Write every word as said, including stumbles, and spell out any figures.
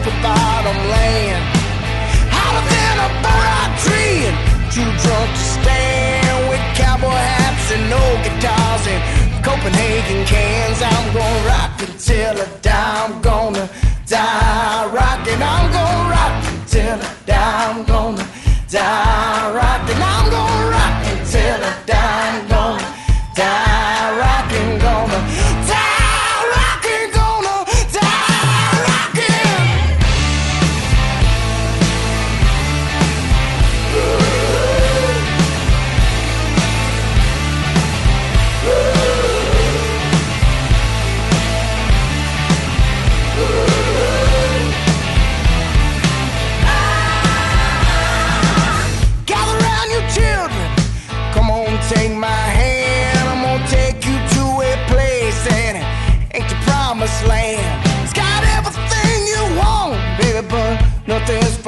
the bottom land. Hotter than a burnout tree and too drunk to stand. With cowboy hats and no guitars and Copenhagen cans. I'm gonna rock until I die. I'm gonna die rocking. I'm gonna rock until I die. I'm gonna die rocking. I'm gonna rock until I die. I'm gonna die rocking. Gonna die rocking. Gonna die rocking. Gather round you children, come on, take my hand. I'm gonna take you to a place that ain't the promised land. It's got everything you want, baby, but nothing's